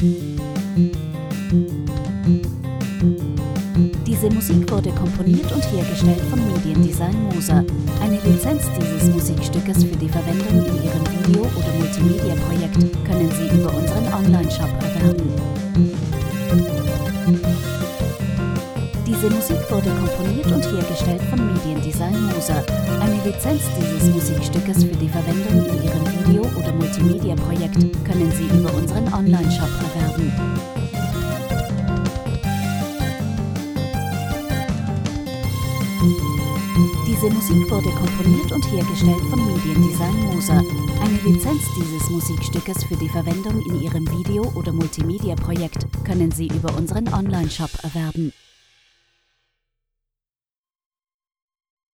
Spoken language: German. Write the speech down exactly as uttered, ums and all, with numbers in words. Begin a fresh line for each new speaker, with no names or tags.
Diese Musik wurde komponiert und hergestellt von Mediendesign Moser. Eine Lizenz dieses Musikstückes für die Verwendung in Ihrem Video- oder Multimedia-Projekt können Sie über unseren Online-Shop erwerben. Diese Musik wurde komponiert und hergestellt von Mediendesign Moser. Eine Lizenz dieses Musikstückes für die Verwendung in Ihrem Video- oder Multimedia-Projekt können Sie über unseren Online-Shop erwerben. Diese Musik wurde komponiert und hergestellt von Mediendesign Moser. Eine Lizenz dieses Musikstückes für die Verwendung in Ihrem Video- oder Multimedia-Projekt können Sie über unseren Online-Shop erwerben.